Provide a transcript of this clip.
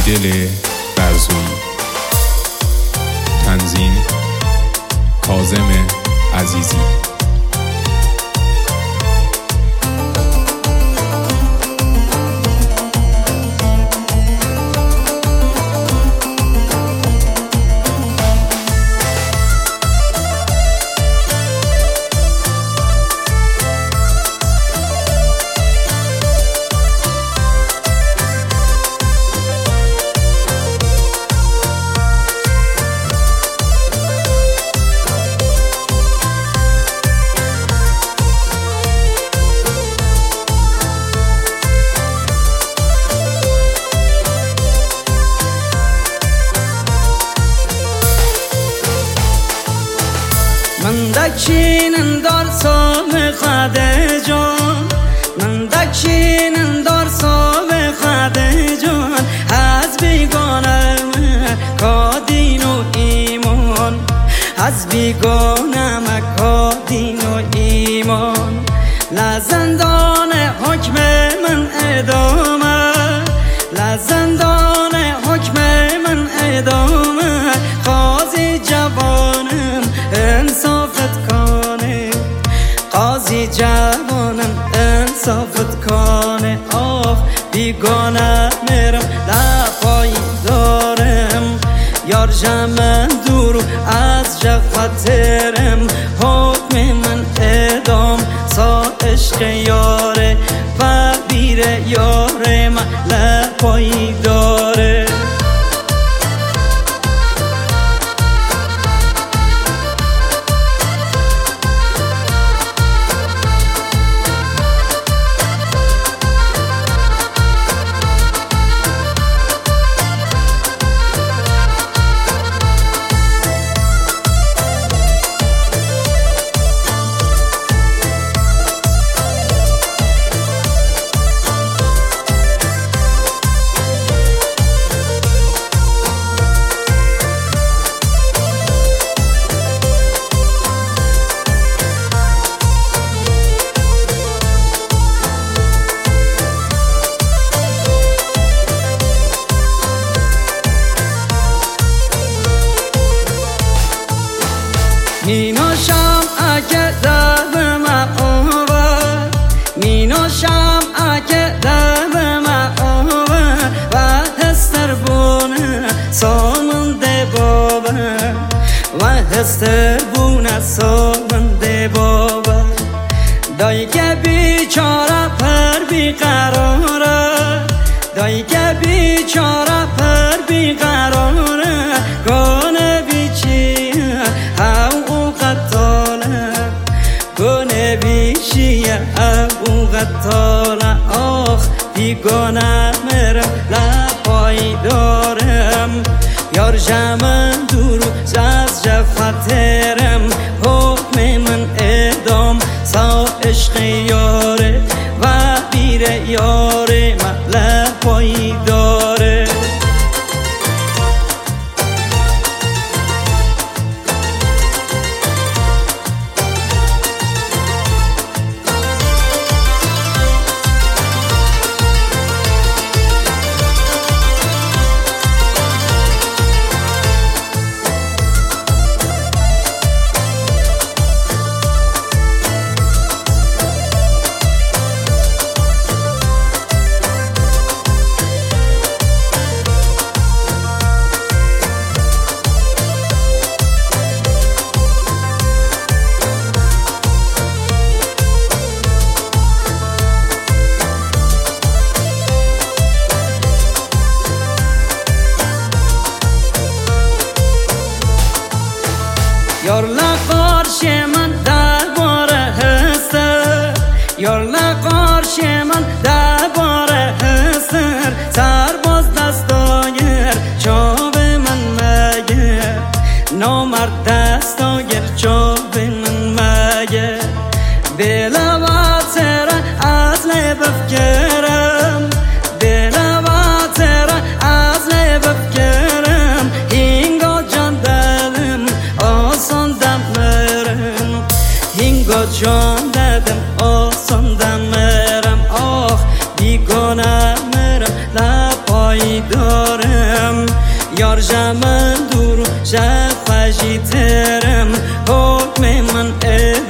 دل برزویی. تنظیم کاظم عزیزی. من دکینن دار صاحب خاده جان، من دکینن دار صاحب خاده جان، از بیگانم کا دین و ایمان، از بیگانم کا دین و ایمان. لزندان حکم من ادامه، لزندان حکم من ادامه، قاضی جوانم انصافت کنه، قاضی جوانم انصافت کنه. آخ بیگانه میرم لپایی دارم، یار جمن دور از جفترم، حکم من ادام سا عشق یاره و بیر یاره من لپایی داره. می نوشم اگه دم آور، می نوشم اگه دم آور، و هستر بونه سامنده بابا، و هستر بونه سامنده بابا. دایی که بیچاره پر بیقراره، دایی که بیچاره پر بیقراره، گونه بیچی او قطاله، گونه بیشیه او قطاله. آخ بیگانه میرم لپایی دارم، یار جمن دور از جفترم، حکم من ادام سا عشق یاره و بیر یاره من لپایی داره. یار لقارش من درباره هستر، یار لقارش من درباره هستر، سرباز دستایر چاو من مگه، نامرد دستایر چاو من مگه. بلوات سر از لب بفکرم، بلوات سر از لب بفکرم، هینگا جان دلم آسان دمرم، هینگا جان دلم آسان دمرم. آخ بیگانه مرم لپایی دارم، یار جمن دور شب خشی ترم حکم من